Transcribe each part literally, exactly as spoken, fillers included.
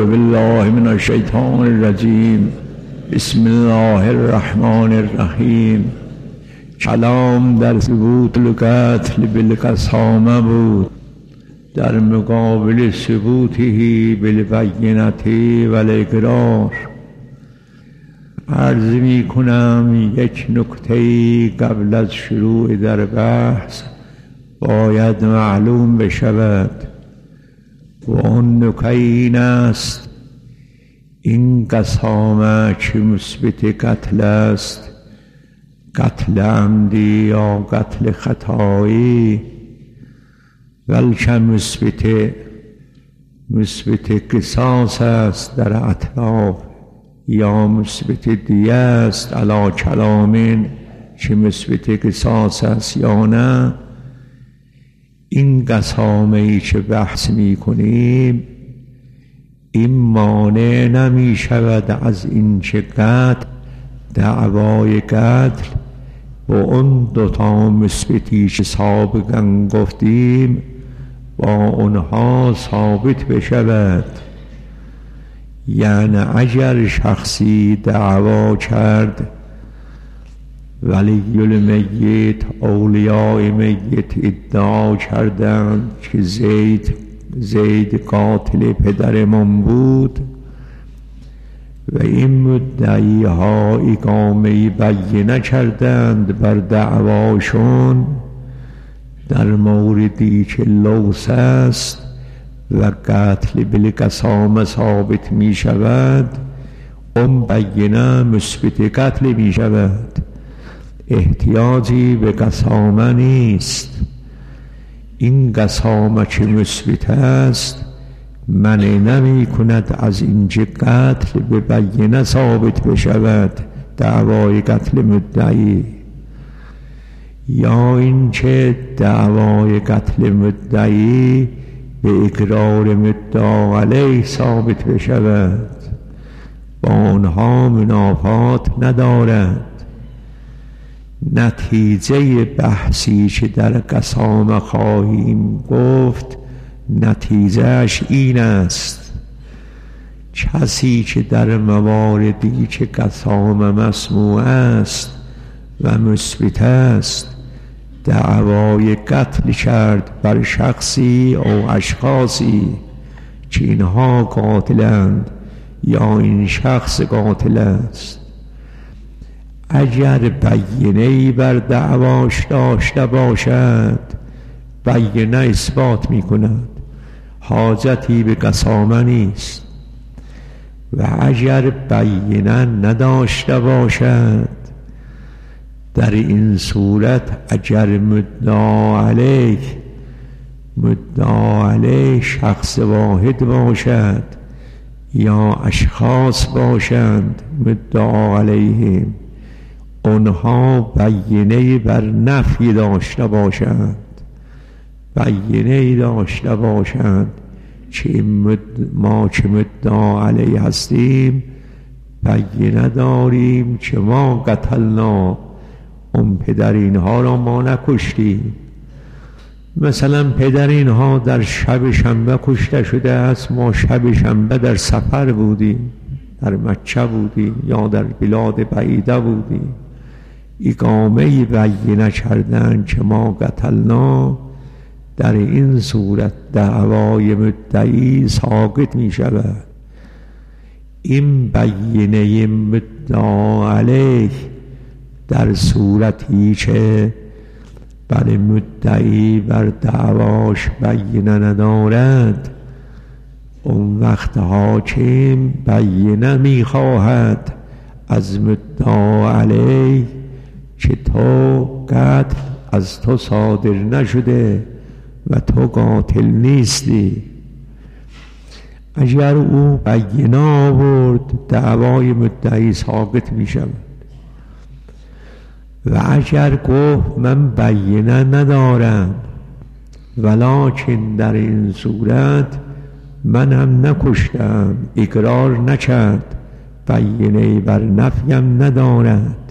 بالله من الشیطان الرجیم. بسم الله الرحمن الرحیم. کلام در ثبوت القتل بالقسامه بود، در مقابل ثبوته بالبینة و الاقرار. عرض می کنم یک نکته قبل از شروع در بحث باید معلوم بشود و آن نکته این است: این قسامه چه مثبت قتل است، قتل عمدی یا قتل خطایی، بلکه مثبت مثبت قصاص است در اطراف، یا مثبت دیه است علی کلامین چه مثبت قصاص است یا نه. این قسامه ای که بحث می کنیم این مانع نمی شود از این که قتل، دعوای قتل با اون دوتا مثبتی که سابقا گفتیم با اونها ثابت بشود. یعنی اگر شخصی دعوا کرد ولی المیت، اولیاء میت ادعا کردند که زید زید قاتل پدرمان بود و این مدعی ها اقامه بینه کردند بر دعواشون در موردی که لوث است و قتل بالقسامه ثابت می شود، اون بینه مثبت قتل می شود، احتیاجی به قسامه نیست. این قسامه که مثبت است منع نمی کند از اینکه قتل به بینه ثابت بشود، دعوای قتل مدعی، یا اینکه دعوای قتل مدعی به اقرار مدعا علیه ثابت بشود. با آنها منافات ندارد. نتیجه بحثی که در قسامه خواهیم گفت نتیجهش این است: کسی که در مواردی که قسامه مسموع است و مثبت است دعوای قتل کرد بر شخصی او اشخاصی که اینها قاتلند یا این شخص قاتل است، اگر بینه‌ای بر دعواش داشته باشد بینه اثبات می کند، حاجتی به قسامه نیست. و اگر بینه نداشته باشد، در این صورت اگر مدعا علیه مدعا علیه شخص واحد باشد یا اشخاص باشند مدعا علیهم، اونها بینه بر نفی داشته باشند، بینه داشته باشند که ما که مدعا علیه هستیم بینه داریم که ما قتلنا، اون پدر اینها را ما نکشتیم. مثلا پدر اینها در شب شنبه کشته شده است، ما شب شنبه در سفر بودیم، در مکه بودیم یا در بلاد بعیده بودیم، اقامه بینه کردن که ما قتلنا، در این صورت دعوای مدعی ساقط می شود. این بینه مدعا علیه در صورتی که بر مدعی بر دعواش بینه ندارد، اون وقت حاکم بینه می خواهد از مدعا علیه که تو قتل از تو صادر نشده و تو قاتل نیستی. اگر او بینه آورد دعوای مدعی ساقط می شود، و اگر گفت من بینه ندارم ولکن در این صورت من هم نکشتم، اقرار نکرد، بینه بر نفیم ندارد،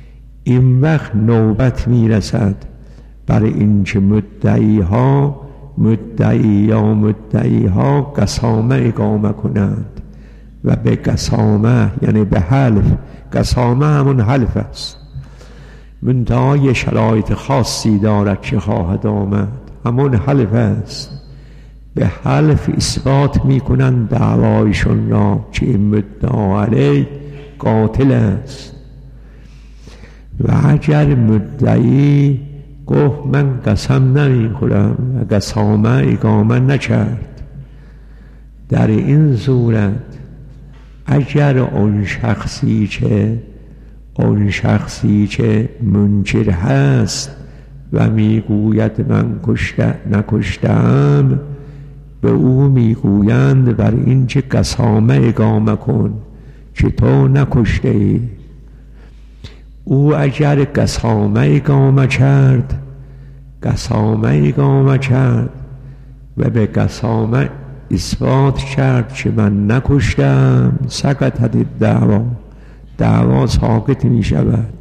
این وقت نوبت می رسد بر این که مدعی ها مدعی یا مدعی ها قسامه اقامه کنند و به قسامه یعنی به حلف، قسامه همون حلف است، منتها یه شرایط خاصی دارد که خواهد آمد، همون حلف است، به حلف اثبات میکنند دعوایشون را که این مدعا علیه قاتل است. و اگر مدعی گفت من قسم نمیخورم و قسامه اقامه نکرد، در این صورت اگر اون شخصی که اون شخصی که منکر هست و میگوید من کشته نکشتم، به او میگویند بر این که قسامه اقامه کن که تو نکشته ای. او اگر قسامه اقامه کرد قسامه اقامه کرد و به قسامه اثبات کرد که من نکشتم، سقطت الدعوا، دعوا ساقط می شود.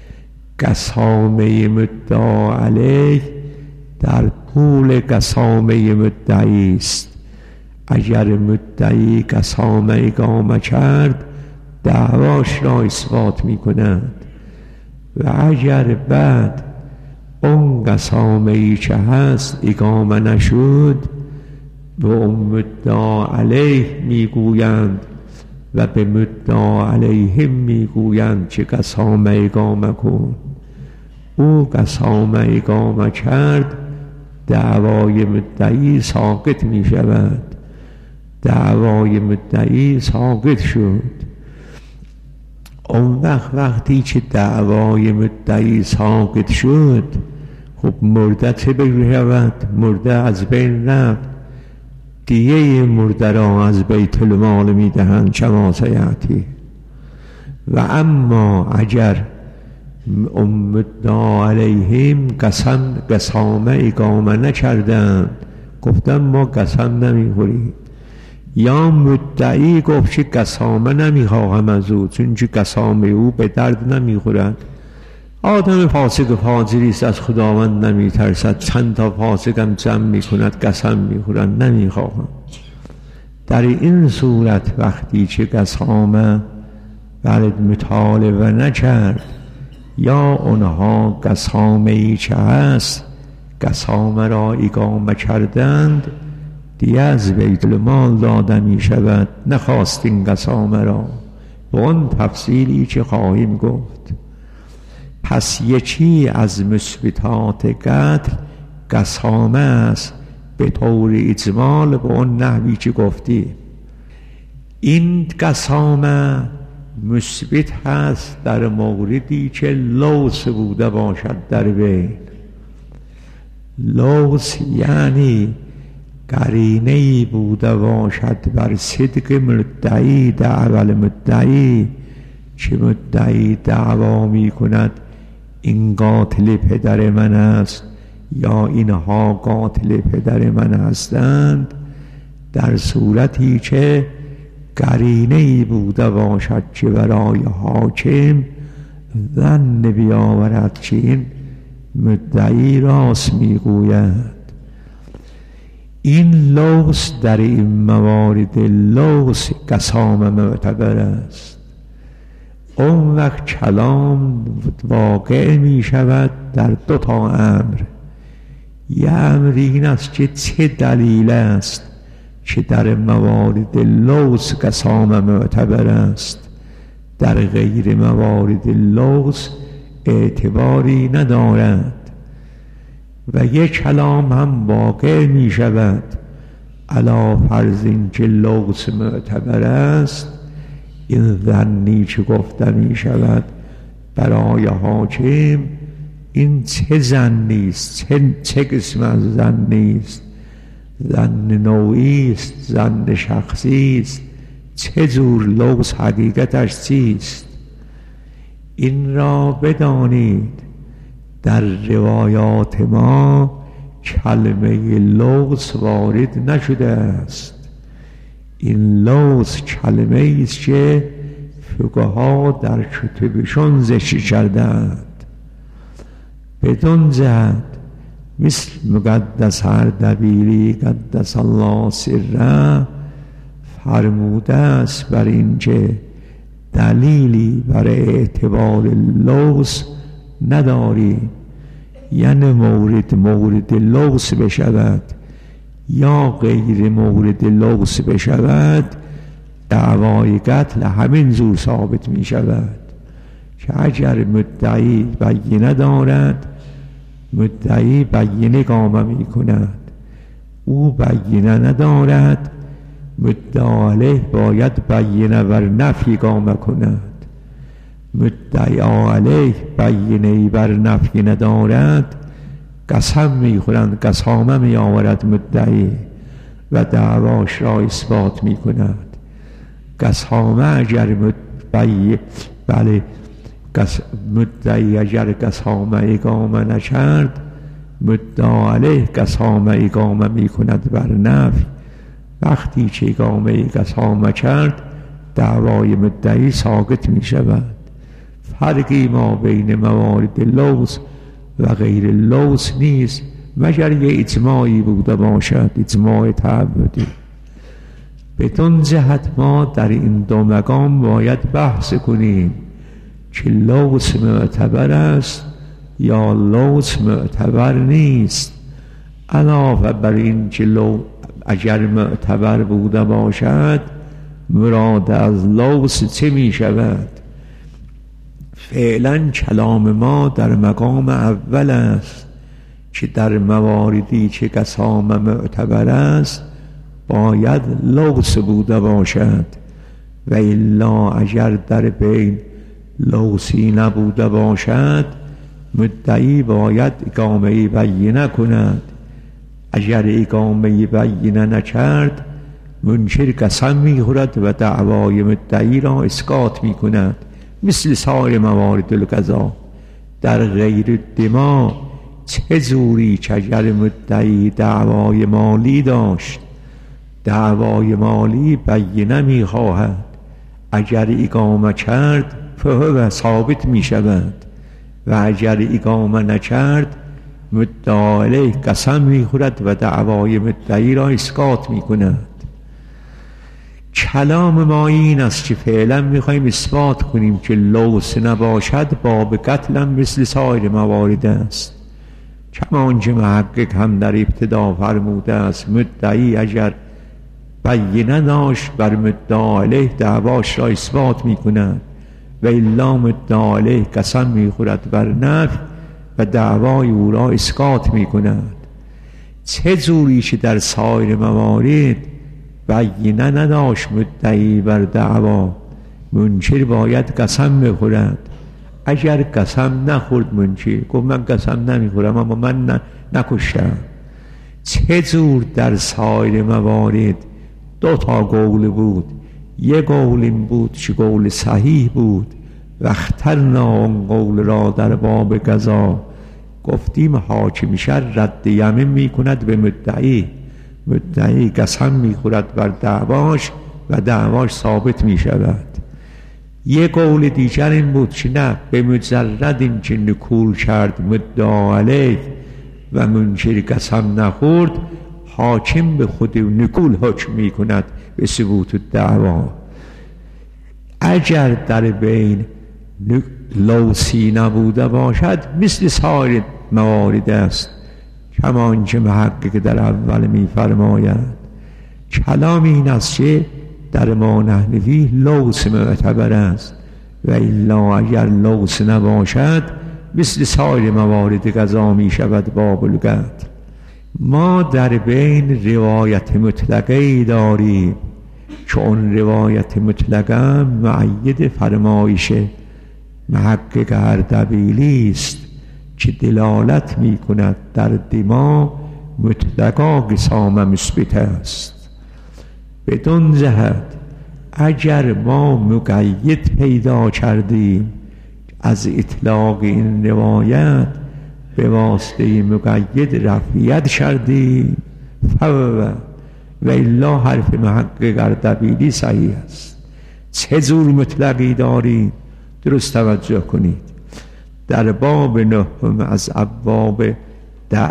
قسامه مدعا علیه در طول قسامه مدعی است. اگر مدعی قسامه اقامه کرد دعواش را اثبات می کند و اگر بعد اون قسامه ای که هست اقامه نشد به اون مدعا علیه میگویند و به مدعا علیهم میگویند که قسامه اقامه کن. او قسامه اقامه کرد، دعوای مدعی ساقط می شود، دعوای مدعی ساقط شد. اون وقت وقتی که دعوای مدعی ساقط شد، خب مرده چه بشود؟ مرده از بین رفت، دیه مرده را از بیت المال می دهند کما سیأتی. و اما اگر مدعا علیهم قسم قسامه اقامه نکردند، گفتن ما قسم نمیخوریم، یا مدعی گفت که قسامه نمیخواهم از او چون که قسامه او به درد نمیخورد، آدم فاسق فاجری است، از خداوند نمیترسد، چند تا فاسق هم جمع میکند قسم میخورند، نمیخواهم. در این صورت وقتی که قسامه برد مطالبه نکرد یا اونها قسامه ای که هست قسامه را اقامه کردند، دیگه از بیت المال داده می شود، نخواستین قسامه را، به اون تفصیلی که خواهیم گفت. پس یکی از مثبتات قتل قسامه است به طور اجمال، به اون نحوی که گفتیم. این قسامه مثبت هست در موردی که لوث بوده باشد در بین. لوث یعنی قرینه‌ای بوده باشد بر صدق مدعی، دعوی مدعی، که مدعی دعوا می کند این قاتل پدر من است یا اینها قاتل پدر من هستند، در صورتی که قرینه‌ای بوده باشد که برای حاکم ظن بیاورد که این مدعی راست میگوید. این لوث در این موارد لوث قسامه معتبر است. اون وقت کلام واقع می شود در دو تا امر. یه امر این است که چه دلیل است که در موارد لوث قسامه معتبر است، در غیر موارد لوث اعتباری ندارد. و یک کلام هم واقع می شود علی فرض این که لوث معتبر است، این ظنی که گفته می شود برای حاکم، این چه ظنی است، چه, چه قسم از ظنی است؟ ظن نوعی است، ظن شخصی است، چه جور لوث حقیقتش چیست؟ این را بدانید در روایات ما کلمه لوث وارد نشده است. این لوث کلمه است که فقها در کتبشون ذکر کردند. بدون جهت مثل مقدس اردبیلی قدس الله سره فرموده است بر اینکه دلیلی برای اعتبار لوث نداری، یعنی مورد مورد لوث بشود یا غیر مورد لوث بشود، دعوای قتل همین زور ثابت می شود که اگر مدعی بینه دارد، مدعی بینه اقامه می کند، او بینه ندارد، مدعی علیه باید بینه بر نفی اقامه کند. مدعی علیه بینه بر نفی ندارد، قسم می خورند، قسامه می آورد مدعی و دعواش را اثبات می کند. قسامه اگر مدعی بله مدعی اگر قسامه اقامه نکرد، مدعی علیه قسامه اقامه می کند بر نفی. وقتی که اقامه قسامه کرد، دعوای مدعی ساقط می شود. فرقی ما بین موارد لوث و غیر لوث نیست مگر یه اجماعی بوده باشد، اجماع تعبدی. بدون جهت ما در این دو مقام باید بحث کنیم که لوث معتبر است یا لوث معتبر نیست. علاوه بر این که لو اگر معتبر بوده باشد، مراد از لوث چه می شود؟ فعلا کلام ما در مقام اول است که در مواردی که قسامه معتبر است باید لوث بوده باشد، و الا اگر در بین لوثی نبوده باشد، مدعی باید اقامه بینه کند. اگر اقامه بینه نکرد، منکر قسم می خورد و دعوای مدعی را اسقاط می کند. مثل سایر موارد القضا. در غیر دما چه جوری که اگر مدعی دعوای مالی داشت، دعوای مالی بینه می خواهد، اگر اقامه کرد فهو ثابت می شود، و اگر اقامه نکرد مدعی علیه قسم می خورد و دعوای مدعی را اسقاط می کند. کلام ما این است که فعلا میخوایم اثبات کنیم که لوث نباشد باب قتل هم مثل سایر موارد است. کما آنچه محقق هم در ابتدا فرموده است، مدعی اگر بینه داشت بر مدعی علیه دعواش را اثبات میکند، و الا مدعی علیه قسم میخورد بر نفی و دعوای او را اسقاط میکند. چه جوری که در سایر موارد بینه نداشت مدعی بر دعوا، منکر باید قسم بخورد. اگر قسم نخورد منکر، گفت من قسم نمیخورم اما من نکشتم. چه جور در سایر موارد دو تا قول بود، یک قول این بود که قول صحیح بود و اخترنا اون قول را در باب قضا، گفتیم حاکم شر رد یمین میکند به مدعی، مدعی قسم میخورد بر دعواش و دعواش ثابت میشود. یک قول دیگر این بود که نه، به مجرد این که نکول کرد مدعی علیه و منکر قسم نخورد، حاکم به خود نکول حکم میکند به ثبوت الدعوا. اگر در بین لوثی نبوده باشد مثل سایر موارد است، کما آنچه محقق در اول میفرماید. کلام این است که در ما نحنفی لوث معتبر است، و الا اگر لوث نباشد مثل سایر موارد قضا می شود باب القتل. ما در بین روایت مطلقه داریم که اون روایت مطلقه معید فرمایش محقق اردبیلی است که دلالت می کند در دما مطلقا قسامه مثبت است. بدون جهت اگر ما مقید پیدا کردیم از اطلاق این روایت، به واسطه مقید رفعیت کردیم فو و الا حرف محقق اردبیلی صحیح است. چه جور مطلقی داریم؟ درست توجه کنید. در باب نهم از ابواب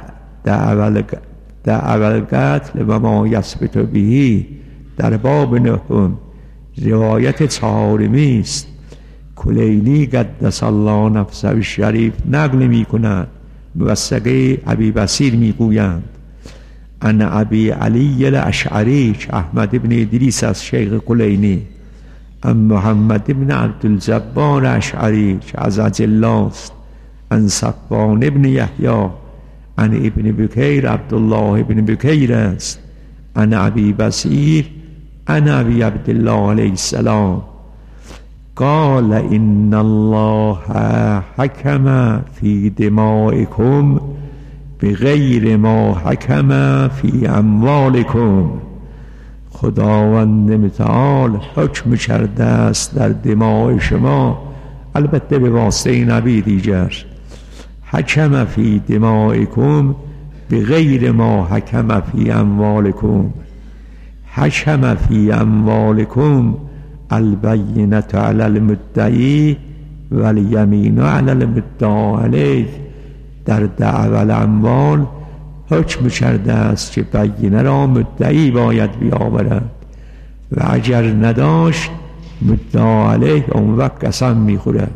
دعوال دعوال قتل و ما یثبت بهی در باب نهم روایت چهارمی است. کلینی قدس الله نفسه شریف نقل می کند، موثقه ابی بصیر می گویند ان ابی علی الاشعری که احمد ابن ادریس از شیخ کلینی، ان محمد ابن عبدالجبار اشعری که از اجلا است، ان صفوان ابن یحیی، ان ابن بکیر عبدالله ابن بکیر است، ان ابی بصیر ان ابی عبدالله علیه السلام قال ان الله حکم فی دمائکم بغیر ما حکم فی اموالکم. خداوند متعال حکم کرده است در دماء شما، البته به واسطه نبی دیگر، حکم فی دمائکم بغیر ما حکم فی اموالکم. حکم فی اموالکم البینة علی المدعی و الیمین علی المدعی علیه. در دعوی الاموال حکم کرده است که بینه را مدعی باید بیاورد و اگر نداشت مدعی علیه اون وقت قسم میخورد.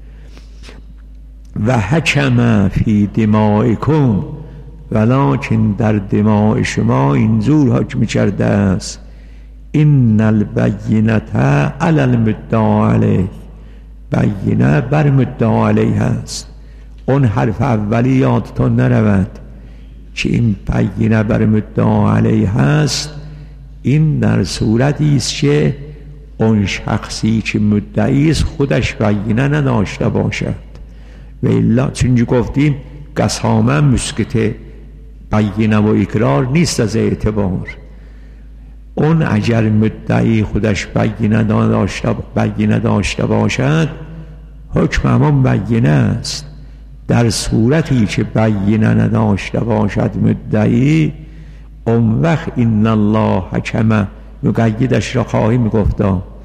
و حکم فی دمائکم، ولکن در دماء شما اینجور حکم کرده است این البینة علی المدعی علیه، بینه بر مدعی علیه است. اون حرف اولی یادتون نرود که این بینه بر مدعی علیه هست، این در صورتی است که اون شخصی که مدعی است خودش بینه نداشته باشد. و الا چون گفتیم قسامه مسکت بینه و اقرار نیست از اعتبار. اون اگر مدعی خودش بینه داشته بینه داشته باشد حکم همان بینه است. در صورتی که بینه نداشته باشد مدعی، اون وقت ان الله حکم، مقیدش را خواهیم گفت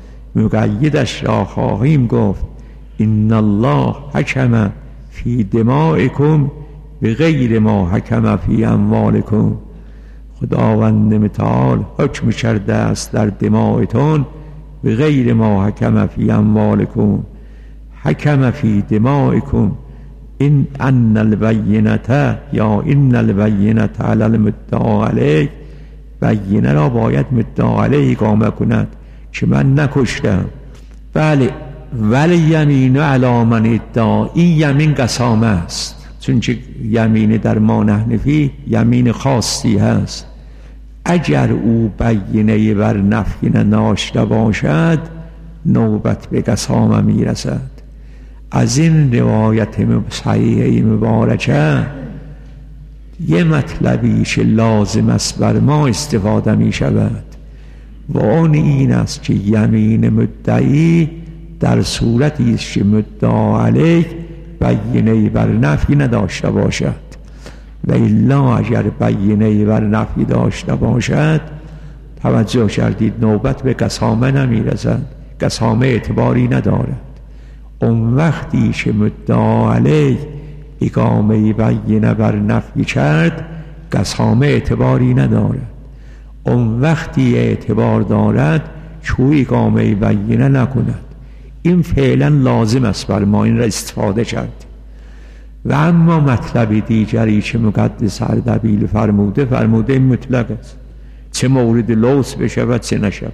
مقیدش را خواهیم گفت ان الله حکم فی دمائکم بغیر ما حکم فی اموالکم. خداوند متعال حکم کرده است در دمائتون بغیر ما حکم فی اموالکم. حکم فی دمائکم این ان البینة یا ان البینة علی المدعی علیه، بینه را باید مدعی علیه اقامه کند که من نکشتم. بله، ولی یمین علی من ادعا، این یمین قسامه است، چون که یمین در ما نحنفی یمین خاصی هست. اگر او بینه بر نفی نداشته باشد نوبت به قسامه میرسد. از این روایت صحیحه مبارکه یه مطلبی که لازم است بر ما استفاده می شود و آن این است که یمین مدعی در صورتی است که مدعی علیه بینه بر نفی نداشته باشد، و الا اگر بینه بر نفی داشته باشد توجه کردید نوبت به قسامه نمی رسد، قسامه اعتباری ندارد. اون وقتی که مدعی علیه اقامه بینه بر نفی کرد قسامه اعتباری ندارد. اون وقتی اعتبار دارد چون اقامه بینه نکند. این فعلا لازم است بر ما این را استفاده کرد. و اما مطلب دیگری که مقدس اردبیل فرموده فرموده مطلق است، چه مورد لوث بشود چه نشود.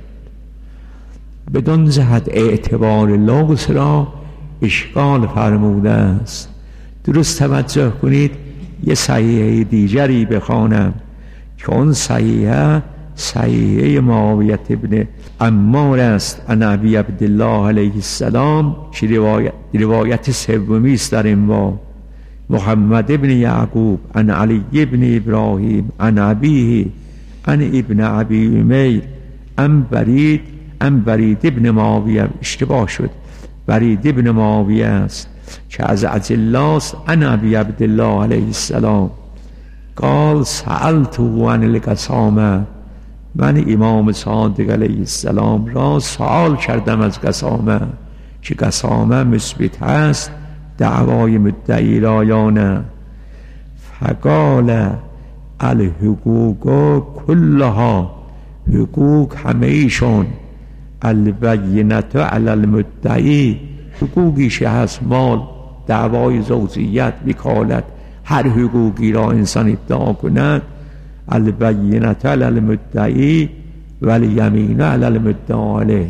بدون جهت اعتبار لوث را اشکال فرموده است. درست توجه کنید. یه صحیحه دیگری بخوانم که اون صحیحه صحیحه معاویه ابن عمار است عن ابی عبدالله علیه السلام که روایت, روایت سومی است در این باب. محمد ابن یعقوب عن علی ابن ابراهیم عن ابیه عن ابن ابی امیر عن برید عن برید ابن معاویه، اشتباه شد، برید ابن معاویه است که از اجلاست عن ابی عبدالله علیه السلام قال سألته عن القسامه، من امام صادق علیه السلام را سوال کردم از قسامه که قسامه مثبت هست دعوای مدعی را یا نه. فقال الحقوق کلها، حقوق همه ایشون، البینت علی المدعی، حقوقیش هست، مال، دعوای زوجیت، وکالت، هر حقوقی را انسان ادعا کند، البینت علی المدعی و الیمین علی المدعی علیه،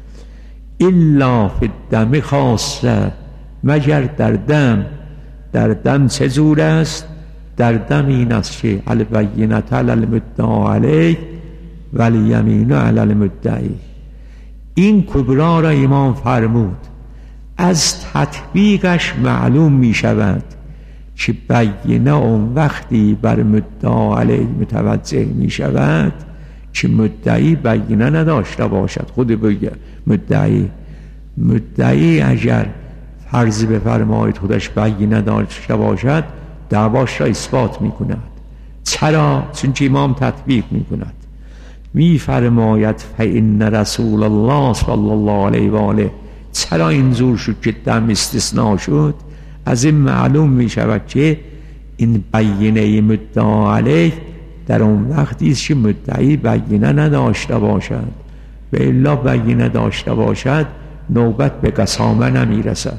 الا فی الدم خاصه، مگر در دم. در دم چه جور است؟ در دم این است که البینت علی المدعی علیه و الیمین علی المدعی. این کبرا را امام فرمود. از تطبیقش معلوم می شود که بینه اون وقتی بر مدعی علیه متوجه می شود که مدعی بینه نداشته باشد. خود بگه مدعی مدعی اگر فرض بفرمایید خودش بینه داشته باشد، دعواش را اثبات می کند. چرا؟ چون که امام تطبیق می کند. می فرماید فإن رسول الله صلی الله علیه و آله. چرا اینجور شد که دم استثناء شد؟ از این معلوم می شود که این بینه مدعی علیه در اون وقتی است که مدعی بینه نداشته باشد، و الا بینه داشته باشد نوبت به قسامه نمی رسد.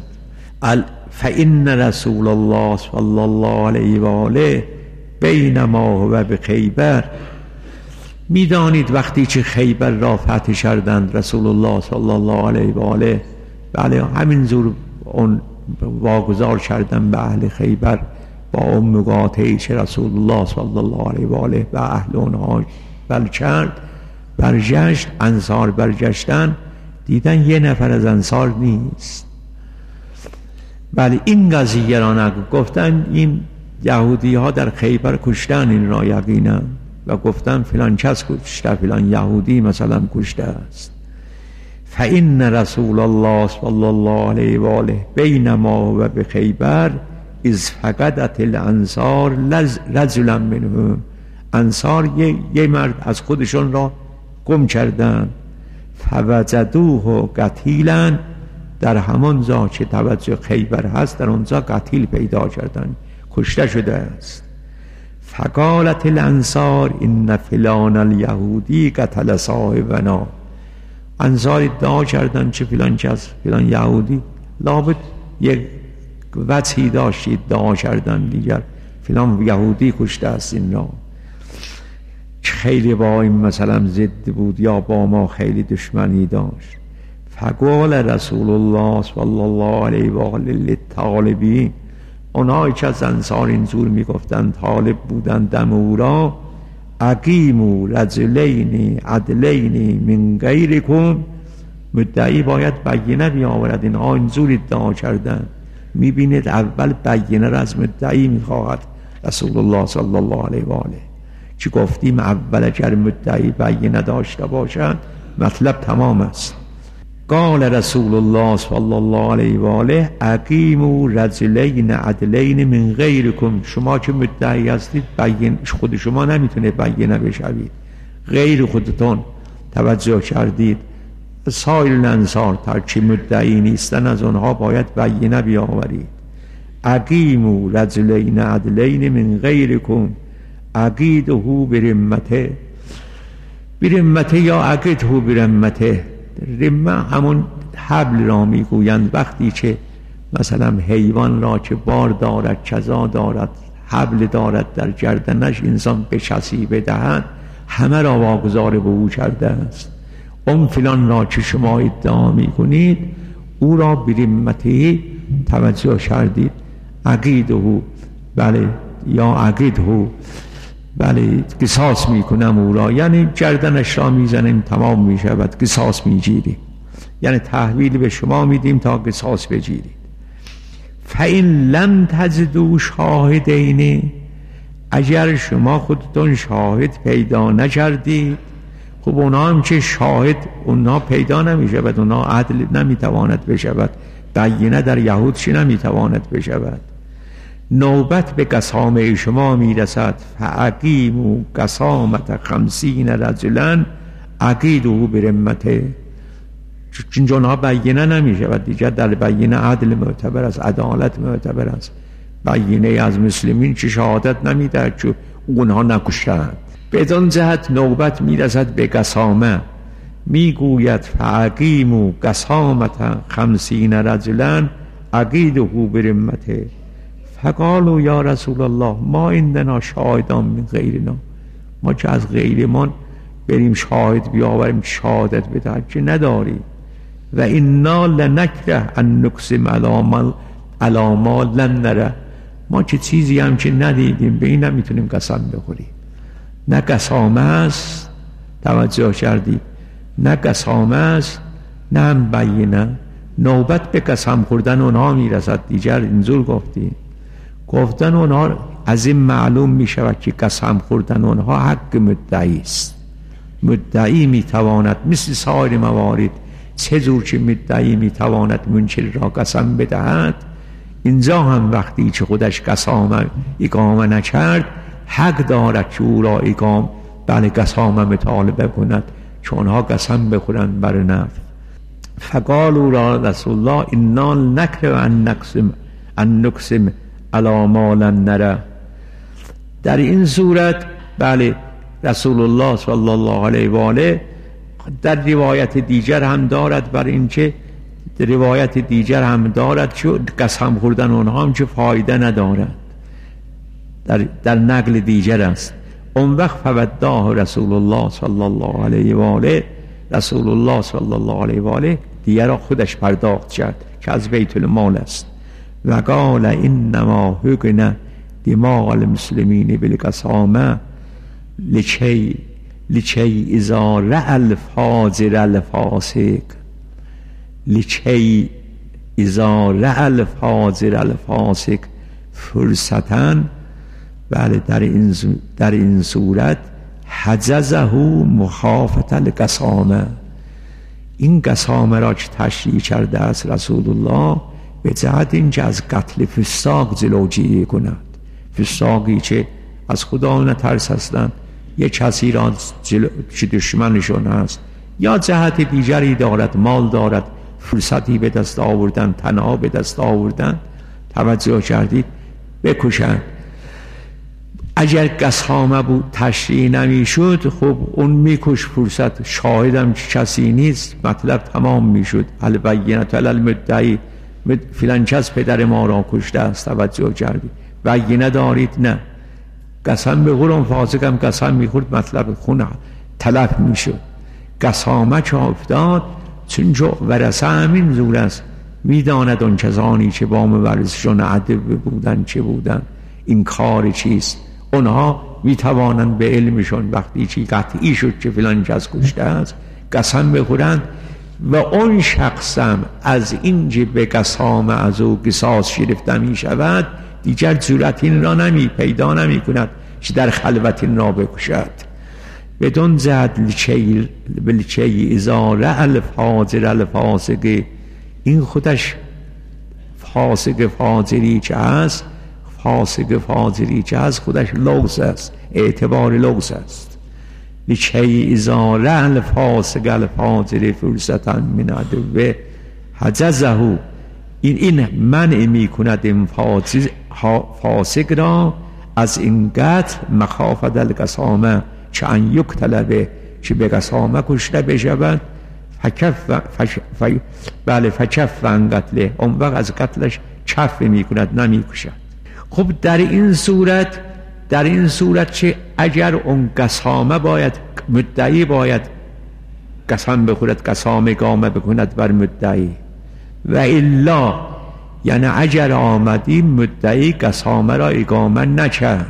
فإن رسول الله صلی الله علیه و آله بینما هو بخیبر. میدانید وقتی که خیبر را فتح کردند رسول الله صلی الله علیه و آله، بله همینجور اون واگذار کردن به اهل خیبر با اون مقاطعی که رسول الله صلی الله علیه و آله به اهل اونها بل کرد، برگشت، انصار برگشتن، دیدن یه نفر از انصار نیست. بله این قضیه را نگو، گفتن این یهودی ها در خیبر کشتن این را یقینا، و گفتن فلان کس کشته، فلان یهودی مثلا کشته است. فإن رسول الله صلی الله علیه و آله بینما و بخیبر اذ فقدت الانصار رجلا منهم. انصار یه, یه مرد از خودشون را گم کردن. فوجدوه قتیلا، در همان جا که توجه خیبر هست در اونجا قتیل پیدا کردن، کشته شده است. فقالت الانصار ان فلان الیهودی قتل صاحبنا. انصار ادعا کردن چه فلان کس، فلان یهودی لابد یک وجهی داشت ادعا کردن دیگر، فلان یهودی کشته است این را، خیلی با این مثلا ضد بود یا با ما خیلی دشمنی داشت. فقال رسول الله صلی الله علیه و آله للطالبین. اونایی که از انصار اینجور میگفتن طالب بودن دم او را، اقیموا رجلین عدلین من غیرکم. مدعی باید بینه بیاورد، اینها اینجور ادعا کردن. میبینید اول بینه را از مدعی میخواهد رسول الله صلی الله علیه و آله. چی گفتیم اول اگر مدعی بینه داشته باشد مطلب تمام است. قال رسول الله صلی الله علیه و آله اقیموا رجلین عدلین من غیرکم. شما که مدعی هستید بین خود شما نمیتونه بینه بشوید، غیر خودتون توجه کردید. سایر الانصار تا که مدعی نیستن از اونها باید بینه بیاورید. اقیموا رجلین عدلین من غیرکم عقیده برمته. برمته یا عقیده برمته. رمه همون حبل را میگویند. وقتی که مثلا حیوان را که بار دارد، کذا دارد، حبل دارد در گردنش، انسان به کسی بدهد همه را واگذار به او کرده است. اون فلان را که شما ادعا میکنید او را برمته توجه کردید. عقیده، بله، یا عقیده، بله، قصاص میکنم او را، یعنی گردنش را میزنیم تمام میشود، قصاص میگیریم، یعنی تحویل به شما میدیم تا قصاص بگیرید. فإن لم تجدوا شاهدین. اگر شما خودتون شاهد پیدا نکردید، خب اونا هم که شاهد اونا پیدا نمیشود، اونا عدل نمیتواند بشود، بینه در یهود چی نمیتواند بشود. نوبت به قسامه شما میرسد. فاقیموا قسامت خمسین رجلا عقیده برمته. چون جنها بینه نمیشود دیگر، در بینه عدل معتبر است، عدالت معتبر است. بینه از مسلمین چه شهادت نمیده که اونها نکشتند. بدان جهت نوبت میرسد به قسامه، میگوید فعقیموا قسامة خمسین رجلا عقیده برمته. فقالوا یا رسول الله ما عندنا شاهدان من غیرنا، ما که از غیرمان بریم شاهد بیاوریم شهادت بده که نداری. و انا لنکره ان نقسم علی ما لم نره، ما که چیزی هم که ندیدیم به این نمیتونیم قسم بخوریم. نه قسامه است، توجه کردید، نه قسامه است نه هم بینه. نوبت به قسم خوردن اونها میرسد. دیگر اینجور گفتیم، گفتن اونها از این معلوم میشود که قسم خوردن اونها حق مدعی است. مدعی میتواند مثل سایر موارد، چه جور که مدعی میتواند منکر را قسم بدهد، اینجا هم وقتی که خودش قسامه اقامه نکرد حق دارد که او را اقام بله قسامه مطالبه کند که آنها قسم بخورند بر نفع. فقالوا را رسول الله انا نکره ان نقسم ان نقسم علی ما لم نره. در این صورت بله رسول الله صلی الله علیه و آله در روایت دیگر هم دارد بر اینکه روایت دیگر هم دارد که قسم خوردن اونها هم که فایده ندارد، در, در نقل دیگر است. اون وقت فوداه رسول الله صلی الله علیه و آله، رسول الله صلی الله علیه و آله دیگر را خودش پرداخت کرد که از بیت المال است. و قال انما حقن دماء المسلمین بالقسامه لکی لکی اذا رأى الفاجر الفاسق لکی اذا رأى الفاجر الفاسق فرصتاً. بله در این در این صورت حجزه مخافة القسامه، این قسامه را که تشریح کرده است رسول الله به جهت اینکه از قتل فساق جلوگیری کند. فساقی که از خدا نترس هستند، یک کسی را جلو... که دشمنشون هست یا جهت دیگری دارد، مال دارد، فرصتی به دست آوردن، تنها به دست آوردن، توجه کردید، بکشند. اگر قسامه بود تشریح نمی شد خب اون میکش، فرصت شاهدم کسی نیست، مطلب تمام میشد. البینة علی المدعی، فلان کس پدر ما را کشته است، توجه کردید، بینه دارید؟ نه. قسم بخورم فاسقم قسم میخورد، مطلب خون تلف میشد. قسامه که افتاد چون جو ورثه همین زور است، میداند اون کسانی که با مورثشون ادب بودن چه بودن، این کار چیست. اونها میتوانند به علمشون وقتی چی قطعی شد که فلان کس کشته است قسم بخورند و اون شخصم از اینجا به قسامه از او قصاص گرفته می شود، دیگر جرأت این را نمی پیدا نمی کند که در خلوت این را بکشد. بدون جهت لچی اذا رأى الفاجر الفاسق، این خودش فاسق فاجری که هست، فاسق فاجری که هست خودش لوز است، اعتبار لوز است. لچی اذا رأى الفاسق الفاجر فرصتا من عدوه حجزه، این این منع می کند این فاسق را از این قتل مخافة القسامه، که ان یقتل به، که به قسامه کشته بشود. فکف فش ف... بله فکف عن قتله، اون وقت از قتلش کف می کند، نمی کشد. خب در این صورت در این صورت چه اگر اون قسامه باید، مدعی باید قسم بخورد، قسامه اقامه بکند بر مدعی، و الا یعنی اگر آمدی مدعی قسامه را اقامه نکرد،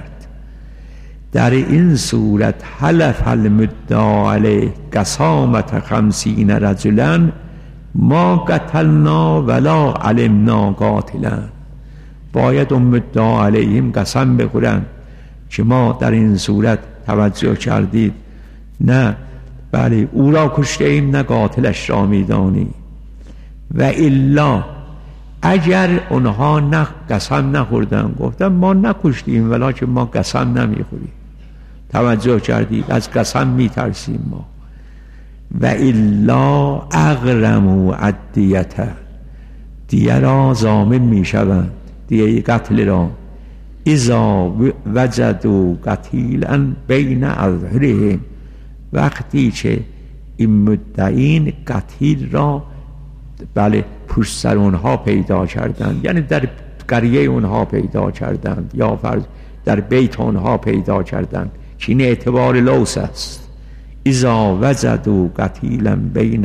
در این صورت حلف المدعا علیه قسامة خمسین رجلا ما قتلنا ولا علمنا قاتلا، باید اون مدعا علیهم قسم بخورند که ما در این صورت، توجه کردید، نه بله او را کشته ایم نه قاتلش را میدانی. و الا اگر اونها نه قسم نخوردن، گفتن ما نکشتیم ولی ما قسم نمیخوریم، توجه کردید، از قسم میترسیم ما. و الا اغرموا الدیة، دیه را ضامن میشوند، دیه قتل را اذا وجدوا قتیلا بین اظهرهم، وقتی که این مدعین قتیل را بله پشت سر اونها پیدا کردند، یعنی در قریه اونها پیدا کردند یا فرض در بیت اونها پیدا کردند که این اعتبار لوس است. اذا وجدوا قتیلا بین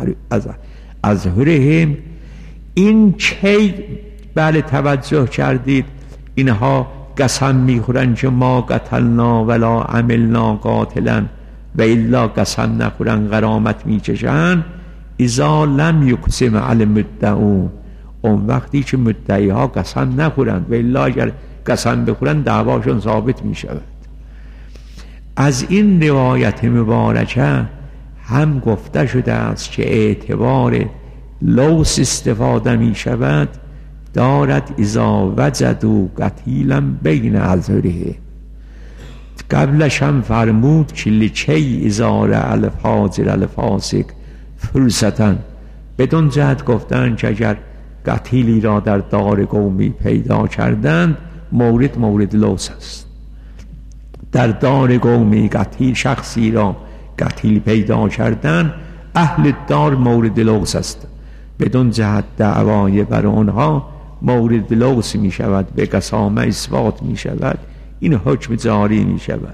اظهرهم، این چه بله توجه کردید اینها قسم میخورن که ما قتلنا ولا عملنا قاتلا و الا قسم نخورن غرامت میکشن. اذا لم یقسم علی المدعون، اون وقتی که مدعی ها قسم نخورند و الا اگر قسم بخورن دعواشون ثابت میشود. از این روایت مبارکه هم گفته شده است که اعتبار لوس استفاده می شود دارد اذا وجدوا قتیلا بین اظهره. قبلش هم فرمود که لکی اذا رأى الفاجر الفاسق فرصتا، بدون جهت گفتن که اگر قتیلی را در دار قومی پیدا کردند مورد مورد لوس است. در دار قومی قتیل شخصی را قتیل پیدا کردن اهل دار مورد لوس است، بدون جهت دعوای بر آنها مورد لوس می شود، به قسامه اثبات می شود، این حکم جاری می شود.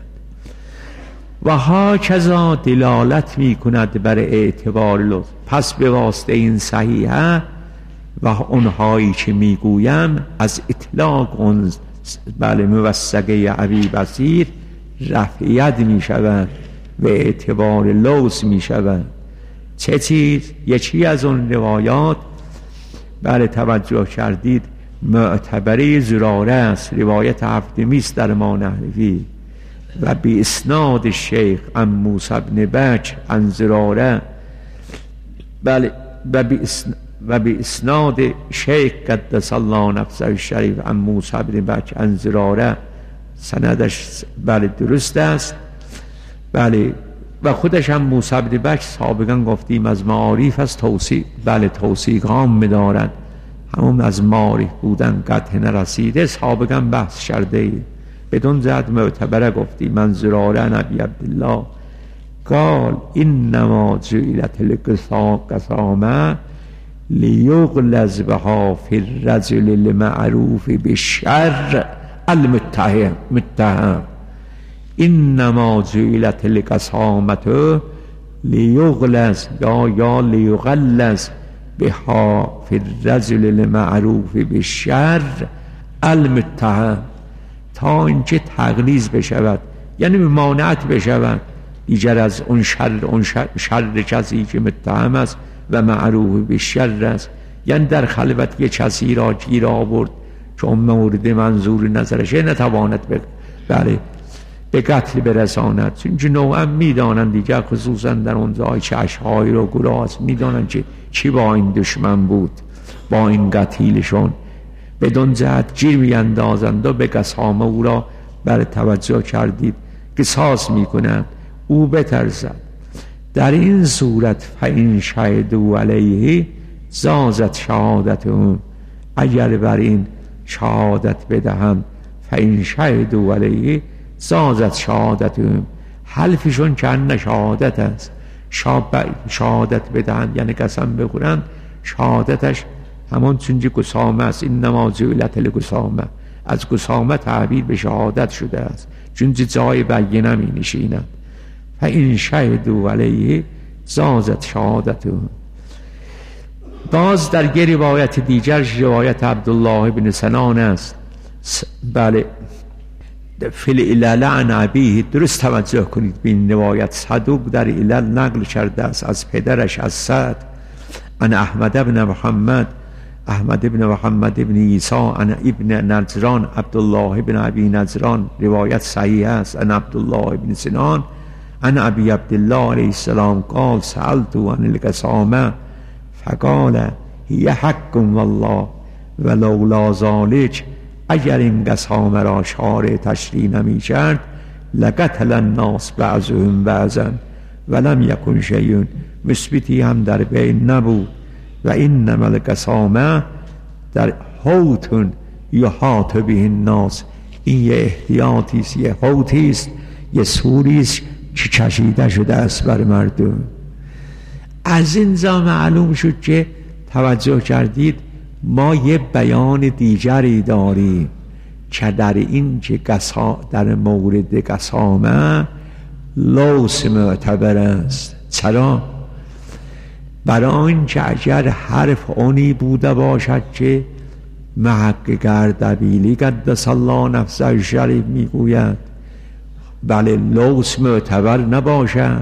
و هاکذا دلالت می کند بر اعتبار لوس. پس به واسطه این صحیحه و اونهایی که می گویم از اطلاق اون بله موثقه ابی بصیر رفعیت می شود و اعتبار لوس می شود. چه چیز؟ یکی از اون روایات بله توجه کردید معتبره زراره است، روایت هفتمی است در ما نحوی و بی اسناد شیخ عن موسی بن بکر عن زراره، بله و بی و بی اسناد شیخ قدس الله نفسه الشریف عن موسی بن بکر عن زراره، سندش بله درست است. بله و خودش هم موسی بن بکر سابقا گفتیم از معارف از توصیق بله توصیق عام دارد، همون از معارف بودن قطع نرسیده سابقا بحث شرده ای. بدون زد معتبره گفتیم من زراره نبی عبدالله قال انما جعلت القسامه لیغلظ بها فی الرجل المعروف بالشر المتهم متهم. انما جعلت القسامه لیغلظ یا یا لیغلظ بها فی الرجل المعروف بالشر المتهم، تا اینکه تغلیظ بشود یعنی ممانعت بشود دیگر از اون شر اون شر, شر کسی که متهم است و معروف بالشر است، یعنی در خلوت یه کسی را گیر آورد چون مورد منظور نظرش نتواند به بله به قتل برساند، چون نوعا میدانند دیگر خصوصا در اون جای چشم‌های رو گراز میدانند که چی با این دشمن بود با این قتیلشون، بدون جهت گیر میاندازند و به قسامه او را بر توجه کردید قصاص میکنند او بترسد. در این صورت فإن شهدوا علیه جازت شهادتهم، اگر بر این شهادت بدهم فإن شهدوا علیه جازت شهادتهم، حلفشون که شهادت است، شهادت بدهند یعنی قسم بخورند شهادتش همون چونجی قسامه است. انما جعلت القسامه، از قسامه تعبیر به شهادت شده است چونجی جای بینه می نشیند. فإن شهدوا علیه جازت شهادتهم. باز در یه روایت دیگر روایت عبدالله بن سنان است بله فی العلل عن ابیه، درست توجه کنید به این روایت، صدوق در علل نقل کرده است از پدرش از سعد عن احمد بن محمد احمد بن محمد بن عیسی عن ابن نجران عبدالله بن ابی نجران، روایت صحیح است عن عبدالله بن سنان عن ابی عبدالله علیه السلام قال سألت عن القسامه فقال هی حق والله ولولا ذلک، اگر این قسامه را شارع تشریع نمی کرد لقتل الناس بعضهم بعضا ولم یکن شیء، مثبتی هم در بین نبود. و انما القسامه در حوت یحاط به الناس، این یه احتیاطیست، یه حوطیست، یه سوریست که کشیده شده است بر مردم. از این زا معلوم شد که توجه کردید ما یه بیان دیگری داریم که در این که در مورد قسامه لوس معتبر است. چرا؟ برای اینکه اگر حرف اونی بوده باشد که محقق اردبیلی قدس الله نفسه شریف میگوید بله لوس معتبر نباشد،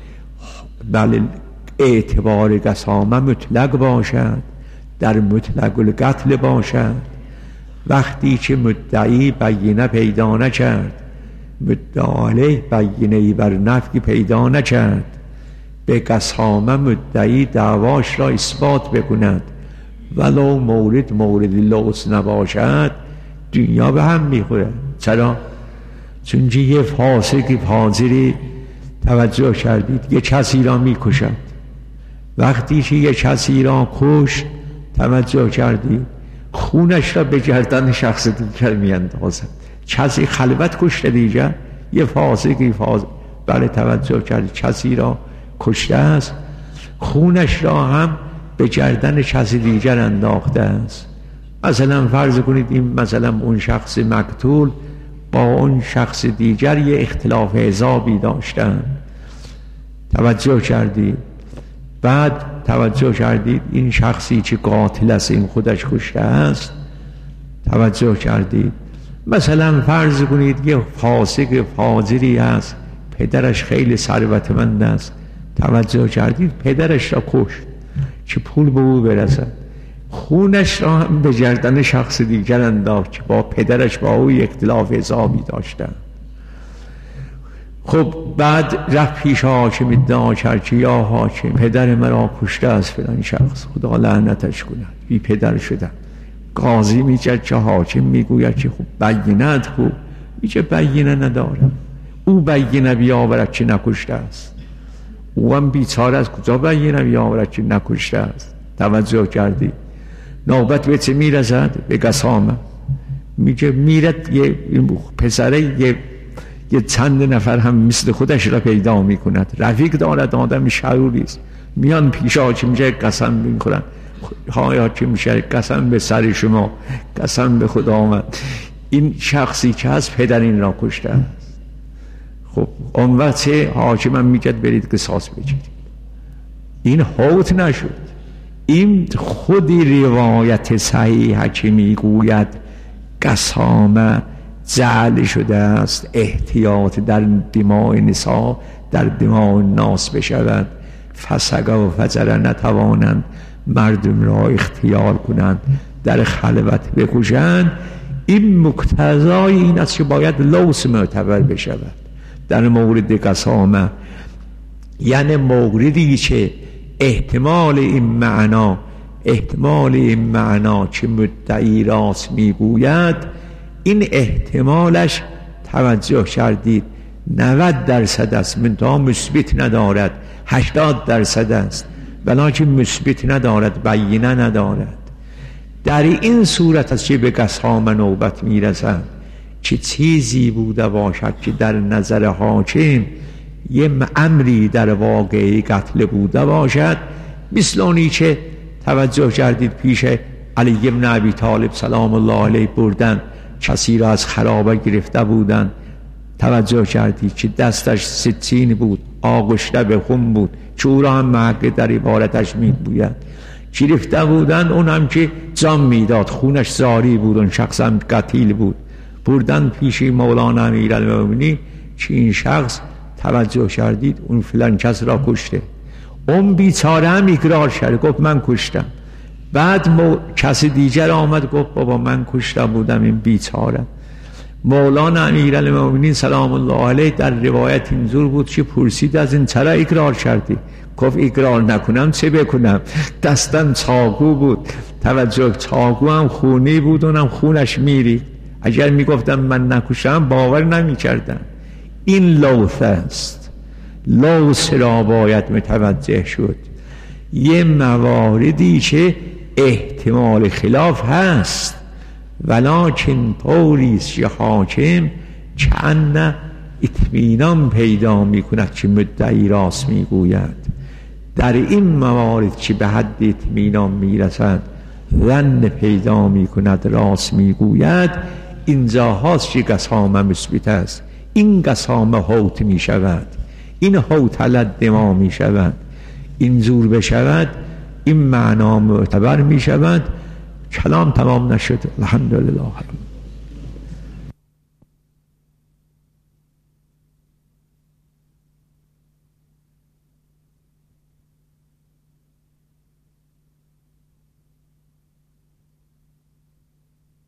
بله اعتبار قسامه مطلق باشد، در مطلق القتل باشد. وقتی که مدعی بینه پیدا نکرد، مدعی علیه بینه‌ای بر نفی پیدا نکرد، به قسامه مدعی دعواش را اثبات بکند ولو مورد مورد لوس نباشد، دنیا به هم میخوره. چرا؟ چون یه فاسقی فاجری توجه کردید یه کسی را میکشد، وقتی که یه کسی را کشت توجه کردید خونش را به گردن شخص دیگر میاندازد. کسی خلوت کشته دیگر، یه فاسقی فاسق بله توجه کردید کسی را کشته است، خونش را هم به گردن کسی دیگر انداخته است. مثلا فرض کنید این مثلا اون شخص مقتول با اون شخص دیگر یه اختلاف حسابی داشتن، توجه کردید، بعد توجه کردید این شخصی که قاتل است این خودش کشته است، توجه کردید مثلا فرض کنید یه فاسق فاجری است، پدرش خیلی ثروتمند است، توجه کردید پدرش را کشت که پول به او برسد، خونش را هم به گردن شخص دیگر انداخت که با پدرش با او اختلاف حسابی داشتن. خب بعد رفت پیش حاکم ادعا کرد که یا حاکم پدر مرا کشته است فلان شخص، خدا لعنتش کند، بی پدر شدم. قاضی میگه که حاکم میگوید که خب بینت کو، میگه بینه ندارم، او بینه بیاورد که نکشته است، او هم بیچاره از کجا بینه بیاورد که نکشته است. توجه کردی نوبت به چه میرسد؟ به قسامه. میگه میرد یه پسره یه یه چند نفر هم مثل خودش را پیدا میکند، رفیق دارد، آدم شعوری است، میان پیش حاکم میشه قسم میکنن، های حاکم میشه قسم به سر شما، قسم به خدا آمد این شخصی که از پدر این را کشته است. خب اون وقت حاکم هم میگد برید قصاص بگیرید. این حوت نشد، این خودی روایت صحیحه که میگوید قسامه جعل شده است احتیاط در دماء نساء در دماء الناس بشود، فسق و فجر نتوانند مردم را اختیار کنند در خلوت بکشند. این مقتضای این است که باید لوس معتبر بشود در مورد قسامه، یعنی موردی که احتمال این معنا احتمال این معنا که مدعی راست میگوید این احتمالش توجه کردید نود درصد است، منتها مثبت ندارد، هشتاد درصد است ولیکن مثبت ندارد، بینه ندارد. در این صورت است که به قسامه نوبت میرسد که چیزی بوده باشد که در نظر حاکم یه امری در واقعی قتل بوده باشد، مثل اونی که توجه کردید پیش علی بن ابی طالب سلام الله علیه بردن، کسی را از خرابه گرفته بودن، توجه کردید که دستش ستین بود، آغشته به خون بود، چورا هم محقق در عبارتش میگوید گرفته بودن، اون هم که جان میداد، خونش زاری بود، اون شخص هم قتیل بود، بردن پیش مولانا امیرالمومنین که این شخص توجه کردید اون فلان کس را کشته. اون بیچاره هم اقرار کرد، گفت من کشتم. بعد مو... کسی دیگر آمد گفت بابا من کشته بودم این بیچاره. مولانا امیرالمومنین سلام الله علیه در روایت اینجور بود که پرسید از این چرا اقرار کردی؟ گفت اقرار نکنم چه بکنم؟ دستم چاقو بود، توجه چاقو هم خونی بود، اونم خونش میری، اگر میگفتم من نکشم باور نمی کردن. این لوث است، لوث را باید متوجه شد. یه مواردی که احتمال خلاف هست ولکن طوریست که حاکم چند اطمینان پیدا می کند که مدعی راست می گوید. در این موارد که به حد اطمینان می رسد ظن پیدا می کند راست می گوید، اینجا هاست که قسامه مثبت است. این قسامه حوت می شود، این حوتلت دما می شود. اینجور بشود این معنا معتبر می شود. کلام تمام نشد. الحمدلله.